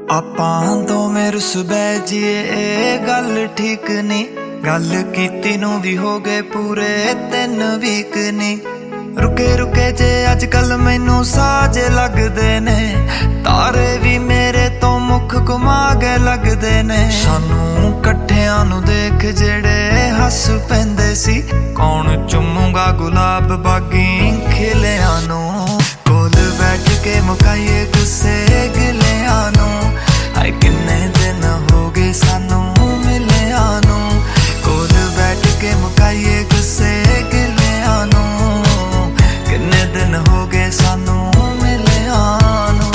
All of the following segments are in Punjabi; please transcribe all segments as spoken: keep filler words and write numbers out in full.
ਆਪਾਂ ਦੋਵੇਂ ਰੁੱਸ ਬਹਿ ਜੀਏ ਇਹ ਗੱਲ ਠੀਕ ਨੀ। ਗੱਲ ਕੀਤੀ ਨੂੰ ਵੀ ਹੋ ਗਏ ਪੂਰੇ ਤਿੰਨ ਵੀਕ ਨੀ। ਰੁਕੇ ਰੁਕੇ ਜੇ ਅੱਜ ਕੱਲ ਮੈਨੂੰ ਸਾਜ ਲੱਗਦੇ ਨੇ। ਤਾਰੇ ਵੀ ਮੇਰੇ ਤੋਂ ਮੁੱਖ ਘੁਮਾ ਕੇ ਲੱਗਦੇ ਨੇ। ਸਾਨੂੰ ਇਕੱਠਿਆਂ ਨੂੰ ਦੇਖ ਜਿਹੜੇ ਹੱਸ ਪੈਂਦੇ ਸੀ। ਕੌਣ ਚੁੰਮੂਗਾ ਗੁਲਾਬ ਬਾਗੀ ਖਿਲਿਆਂ ਨੂੰ। ਕੋਲ ਬੈਠ ਕੇ ਮੁਕਾਈਏ ਗੁੱਸੇ ਗਿਲਿਆਂ ਨੂੰ। ਹਾਏ ਕਿੰਨੇ ਦਿਨ ਹੋ ਗਏ ਸਾਨੂੰ ਮਿਲਿਆਂ ਨੂੰ। ਕੋਲ ਬੈਠ ਕੇ ਮੁਕਾਈਏ ਗੁੱਸੇ ਗਿਲਿਆਂ ਨੂੰ। ਕਿੰਨੇ ਦਿਨ ਹੋ ਗਏ ਸਾਨੂੰ ਮਿਲਿਆਂ ਨੂੰ।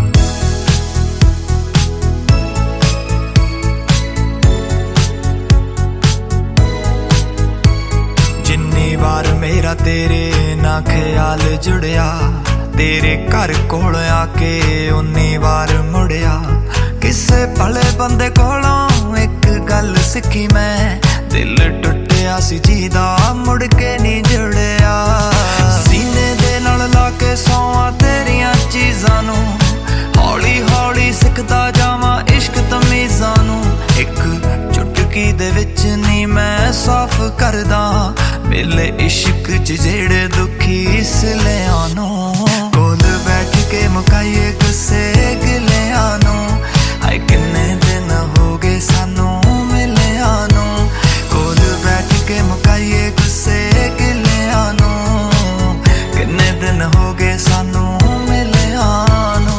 ਜਿੰਨੀ ਵਾਰ ਮੇਰਾ ਤੇਰੇ ਨਾਲ ਖਿਆਲ ਜੁੜਿਆ। ਤੇਰੇ ਘਰ ਕੋਲ ਆ ਕੇ ਉਨੀ ਵਾਰ ਮੁੜਿਆ। ਕਿਸੇ ਭਲੇ ਬੰਦੇ ਕੋਲੋਂ ਇੱਕ ਗੱਲ ਸਿੱਖੀ ਮੈਂ। ਦਿਲ ਟੁੱਟਿਆ ਸੀ ਜਿਹਦਾ ਮੁੜ ਕੇ ਨਹੀਂ ਜੁੜਿਆ। ਸੀਨੇ ਦੇ ਨਾਲ ਲਾ ਕੇ ਸੌਂਵਾਂ ਤੇਰੀਆਂ ਚੀਜ਼ਾਂ ਨੂੰ। ਹੌਲੀ ਹੌਲੀ ਸਿੱਖਦਾ ਜਾਵਾਂ ਇਸ਼ਕ ਤਮੀਜ਼ਾਂ ਨੂੰ। ਇੱਕ ਚੁਟਕੀ ਦੇ ਵਿੱਚ ਨਹੀਂ ਮੈਂ ਸਾਫ਼ ਕਰਦਾ ਵੇਲੇ ਇਸ਼ਕ ਚ ਜਿਹੜੇ ਦੁਖੀ ਸਿਲਿਆਂ ਨੂੰ। ਕੋਲ ਬੈਠ ਕੇ ਮੁਕਾਈਏ ਗੁੱਸੇ ਗਿਲਿਆਂ ਨੂੰ। ਹਾਏ ਕਿੰਨੇ ਦਿਨ ਹੋ ਗਏ ਸਾਨੂੰ ਮਿਲਿਆਂ ਨੂੰ। ਕੋਲ ਬੈਠ ਕੇ ਮੁਕਾਈਏ ਗੁੱਸੇ ਗਿਲਿਆਂ ਨੂੰ। ਕਿੰਨੇ ਦਿਨ ਹੋ ਗਏ ਸਾਨੂੰ ਮਿਲਿਆਂ ਨੂੰ।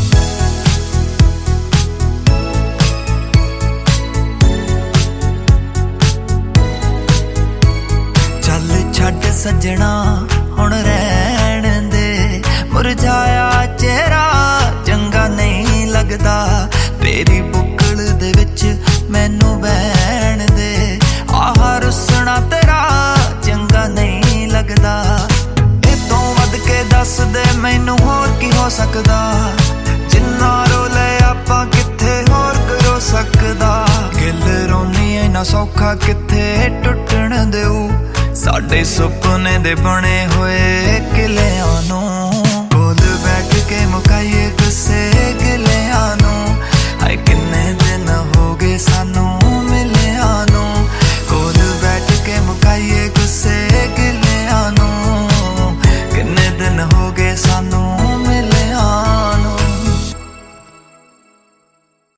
ਚੱਲ ਛੱਡ ਸੱਜਣਾ ਹੁਣ ਰਹਿਣ ਦੇ। ਮੁਰਝਾਇਆ ਚਿਹਰਾ ਚੰਗਾ ਨਹੀਂ ਲੱਗਦਾ। ਤੇਰੀ ਬੁੱਕਲ ਦੇ ਵਿੱਚ ਮੈਨੂੰ ਬਹਿਣ ਦੇ। ਆਹ ਰੁੱਸਣਾ ਤੇਰਾ ਚੰਗਾ ਨਹੀਂ ਲੱਗਦਾ। ਇਹ ਤੋਂ ਵੱਧ ਕੇ ਦੱਸ ਦੇ ਮੈਨੂੰ ਹੋਰ ਕੀ ਹੋ ਸਕਦਾ। ਜਿੰਨਾ ਰੋਲੇ ਆਪਾਂ ਕਿੱਥੇ ਹੋਰ ਕਰੋ ਸਕਦਾ। ਗਿੱਲ ਰੋਣੀ ਇੰਨਾ ਸੌਖਾ ਕਿੱਥੇ ਟੁੱਟਣ ਦਿਓ। ਸਾਡੇ ਸੁਪਨੇ ਦੇ ਬਣੇ ਹੋਏ ਕਿਲਿਆਂ ਨੂੰ।